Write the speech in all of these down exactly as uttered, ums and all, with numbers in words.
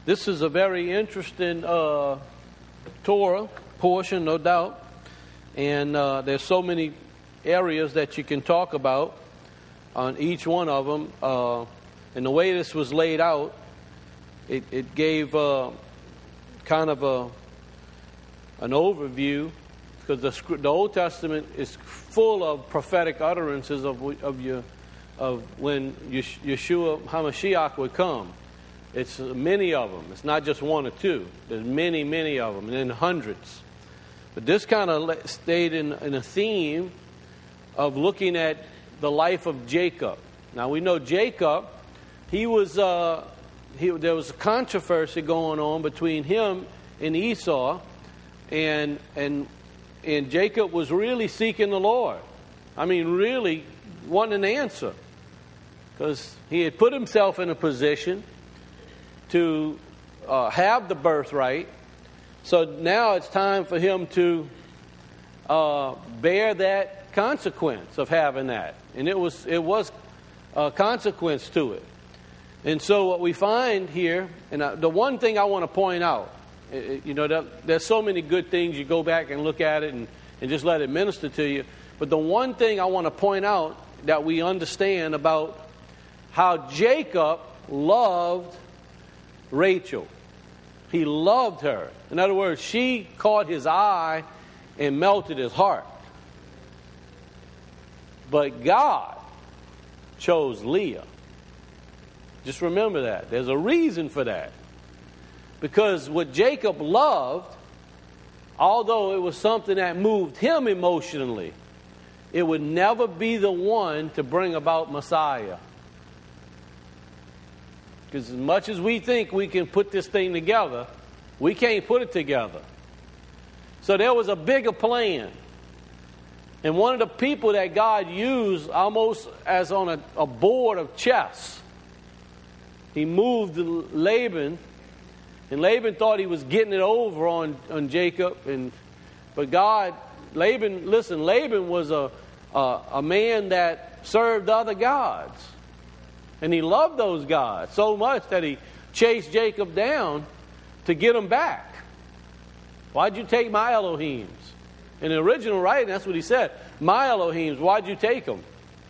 This is a very interesting uh, Torah portion, no doubt. And uh, there's so many areas that you can talk about on each one of them. Uh, and the way this was laid out, it, it gave uh, kind of a an overview, because the, the Old Testament is full of prophetic utterances of of your of when Yeshua HaMashiach would come. It's many of them. It's not just one or two. There's many, many of them, and then hundreds. But this kind of stayed in, in a theme of looking at the life of Jacob. Now we know Jacob, he was uh, he, there was a controversy going on between him and Esau, and and and Jacob was really seeking the Lord. I mean, really wanting an answer, because he had put himself in a position to uh, have the birthright. So now it's time for him to uh, bear that consequence of having that, and it was it was a consequence to it. And so what we find here, and I, the one thing I want to point out, it, you know, that, there's so many good things. You go back and look at it and, and just let it minister to you. But the one thing I want to point out that we understand about how Jacob loved Rachel. He loved her. In other words, she caught his eye and melted his heart. But God chose Leah. Just remember that. There's a reason for that. Because what Jacob loved, although it was something that moved him emotionally, it would never be the one to bring about Messiah. Because as much as we think we can put this thing together, we can't put it together. So there was a bigger plan. And one of the people that God used almost as on a, a board of chess, he moved Laban. And Laban thought he was getting it over on, on Jacob. And but God, Laban, listen, Laban was a, a, a man that served other gods. And he loved those gods so much that he chased Jacob down to get him back. Why'd you take my Elohims? In the original writing, that's what he said. My Elohims, why'd you take them?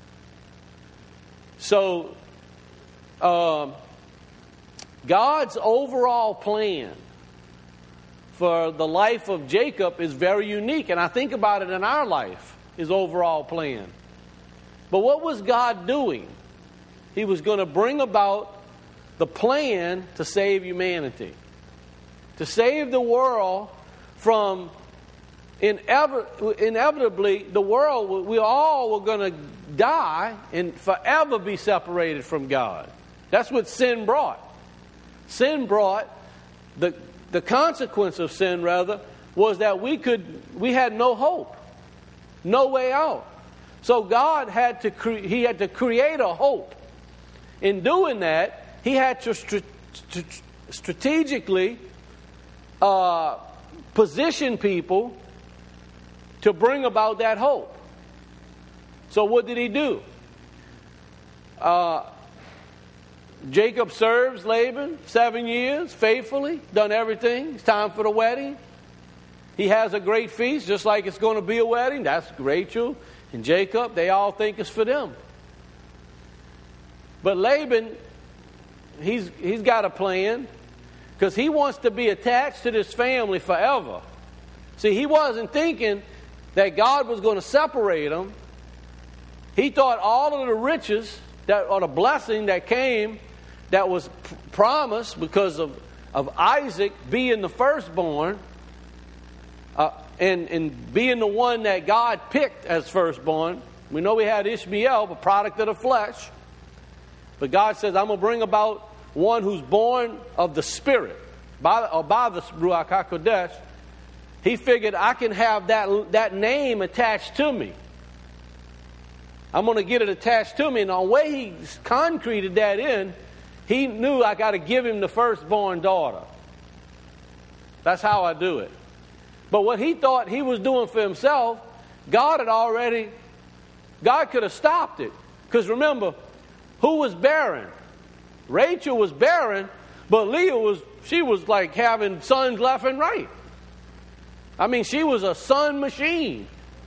So, uh, God's overall plan for the life of Jacob is very unique. And I think about it in our life, his overall plan. But what was God doing? He was going to bring about the plan to save humanity. To save the world from inev- inevitably the world, we all were going to die and forever be separated from God. That's what sin brought. Sin brought, the, the consequence of sin rather, was that we could we had no hope. No way out. So God had to cre- he had to create a hope. In doing that, he had to st- st- strategically uh, position people to bring about that hope. So what did he do? Uh, Jacob serves Laban seven years faithfully, done everything. It's time for the wedding. He has a great feast, just like it's going to be a wedding. That's Rachel and Jacob. They all think it's for them. But Laban, he's he's got a plan, because he wants to be attached to this family forever. See, he wasn't thinking that God was going to separate them. He thought all of the riches that or the blessing that came, that was p- promised because of, of Isaac being the firstborn, uh, and, and being the one that God picked as firstborn. We know we had Ishmael, the product of the flesh. But God says, I'm going to bring about one who's born of the Spirit, by, or by the Ruach HaKodesh. He figured, I can have that, that name attached to me. I'm going to get it attached to me. And the way he concreted that in, he knew I got to give him the firstborn daughter. That's how I do it. But what he thought he was doing for himself, God had already, God could have stopped it. Because remember, who was barren? Rachel was barren, But Leah was, she was like having sons left and right. I mean, she was a son machine.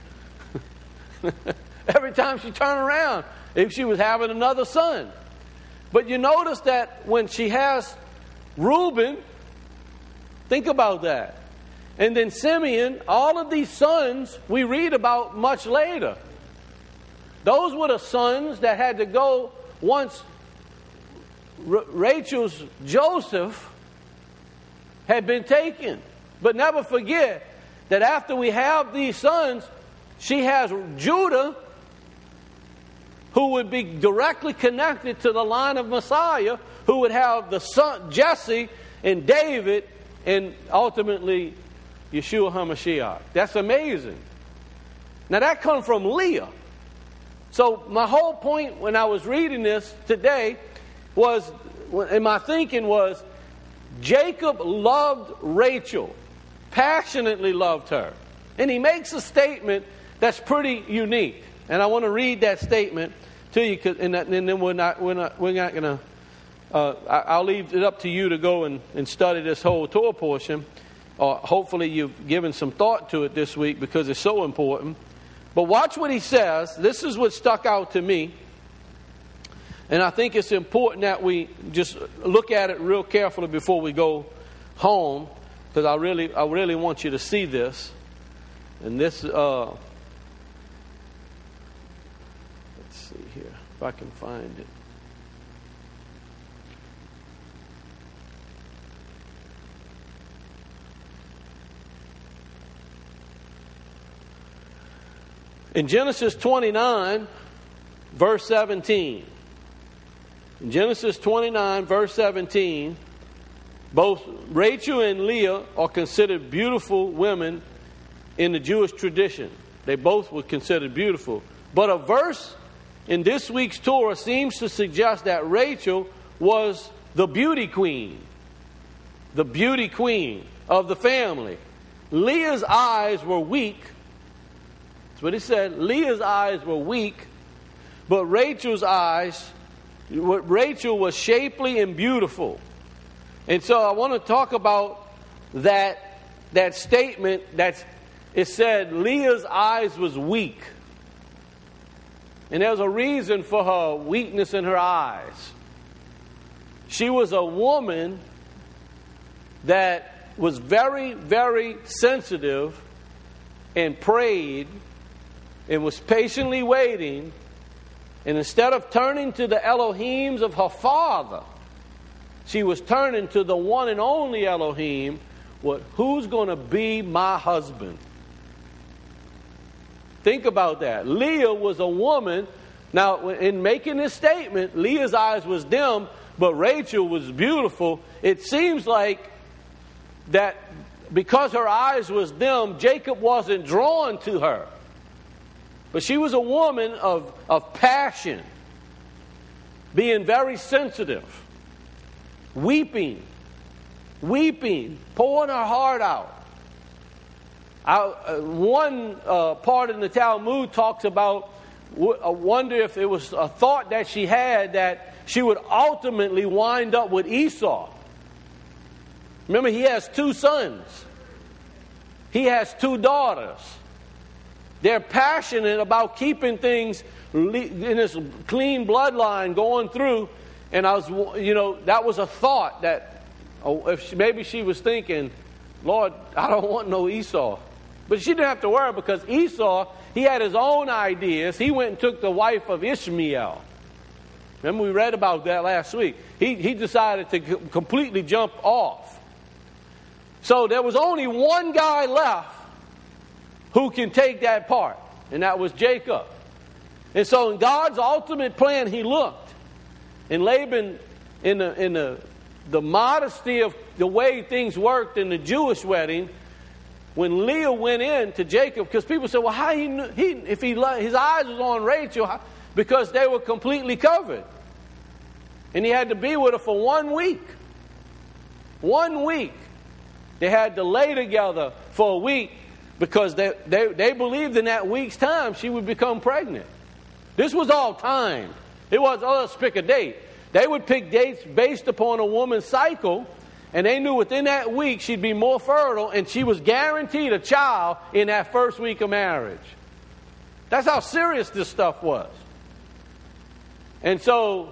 Every time she turned around, if she was having another son. But you notice that when she has Reuben, think about that. And then Simeon, all of these sons we read about much later. Those were the sons that had to go once R- Rachel's Joseph had been taken. But never forget that after we have these sons, she has Judah, who would be directly connected to the line of Messiah, who would have the son Jesse and David and ultimately Yeshua HaMashiach. That's amazing. Now that comes from Leah. So my whole point when I was reading this today was, and my thinking was, Jacob loved Rachel, passionately loved her. And he makes a statement that's pretty unique. And I want to read that statement to you, and then we're not, we're not, we're not going to, uh, I'll leave it up to you to go and, and study this whole Torah portion. Or hopefully you've given some thought to it this week because it's so important. But watch what he says. This is what stuck out to me. And I think it's important that we just look at it real carefully before we go home, because I really, I really want you to see this. And this, uh, let's see here if I can find it. In Genesis twenty-nine, verse seventeen. In Genesis twenty-nine, verse seventeen, both Rachel and Leah are considered beautiful women in the Jewish tradition. They both were considered beautiful. But a verse in this week's Torah seems to suggest that Rachel was the beauty queen. The beauty queen of the family. Leah's eyes were weak. That's what he said. Leah's eyes were weak, but Rachel's eyes, Rachel was shapely and beautiful. And so I want to talk about that, that statement that's, it said Leah's eyes was weak. And there's a reason for her weakness in her eyes. She was a woman that was very, very sensitive and prayed and was patiently waiting. And instead of turning to the Elohims of her father, she was turning to the one and only Elohim. What? Who's going to be my husband? Think about that. Leah was a woman. Now, in making this statement, Leah's eyes was dim, but Rachel was beautiful. It seems like that because her eyes was dim, Jacob wasn't drawn to her. But she was a woman of, of passion, being very sensitive, weeping, weeping, pouring her heart out. I, uh, one uh, part in the Talmud talks about, w- I wonder if it was a thought that she had that she would ultimately wind up with Esau. Remember, he has two sons. He has two daughters. They're passionate about keeping things in this clean bloodline going through. And I was, you know, that was a thought that, oh, if she, maybe she was thinking, Lord, I don't want no Esau. But she didn't have to worry because Esau, he had his own ideas. He went and took the wife of Ishmael. Remember we read about that last week. He, he decided to completely jump off. So there was only one guy left who can take that part, and that was Jacob. And so in God's ultimate plan, he looked. And Laban, in the in the, the modesty of the way things worked in the Jewish wedding, when Leah went in to Jacob, because people said, well, how he knew, he if he his eyes was on Rachel, how, because they were completely covered. And he had to be with her for one week. One week. They had to lay together for a week. Because they, they, they believed in that week's time she would become pregnant. This was all time. It was, oh, let's pick a date. They would pick dates based upon a woman's cycle, and they knew within that week she'd be more fertile, and she was guaranteed a child in that first week of marriage. That's how serious this stuff was. And so,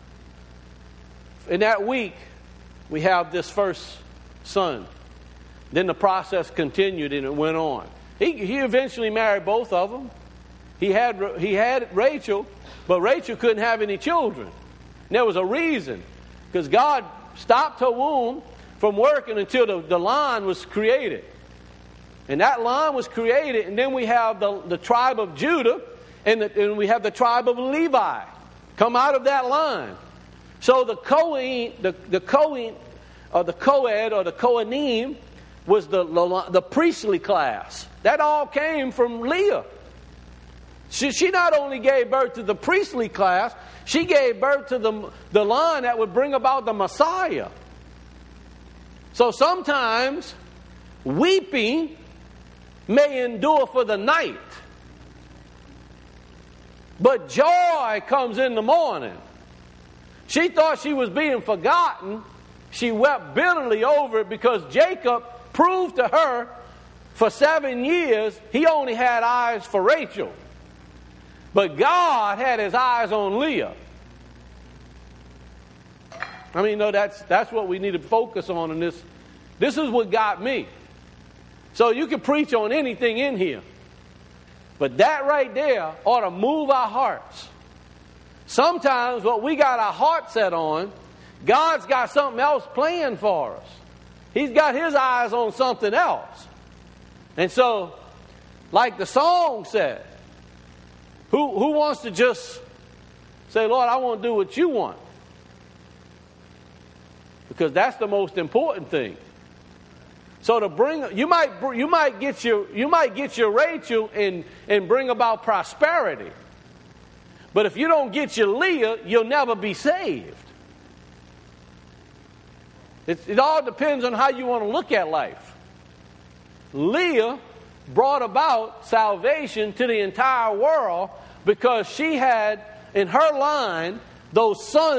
in that week, we have this first son. Then the process continued and it went on. He, he eventually married both of them. He had, he had Rachel, but Rachel couldn't have any children. And there was a reason, because God stopped her womb from working until the, the line was created. And that line was created, and then we have the, the tribe of Judah, and, the, and we have the tribe of Levi come out of that line. So the Cohen, the, the Cohen, or the Coed, or the Kohanim, was the, the, the priestly class. That all came from Leah. She, she not only gave birth to the priestly class, she gave birth to the, the line that would bring about the Messiah. So sometimes weeping may endure for the night, but joy comes in the morning. She thought she was being forgotten. She wept bitterly over it because Jacob proved to her for seven years he only had eyes for Rachel. But God had his eyes on Leah. I mean, no, that's that's what we need to focus on in this. This is what got me. So you can preach on anything in here, but that right there ought to move our hearts. Sometimes what we got our heart set on, God's got something else planned for us. He's got his eyes on something else. And so, like the song said, who, who wants to just say, Lord, I want to do what you want? Because that's the most important thing. So to bring, you might you might get your you might get your Rachel and and bring about prosperity, but if you don't get your Leah, you'll never be saved. It, it all depends on how you want to look at life. Leah brought about salvation to the entire world because she had in her line those sons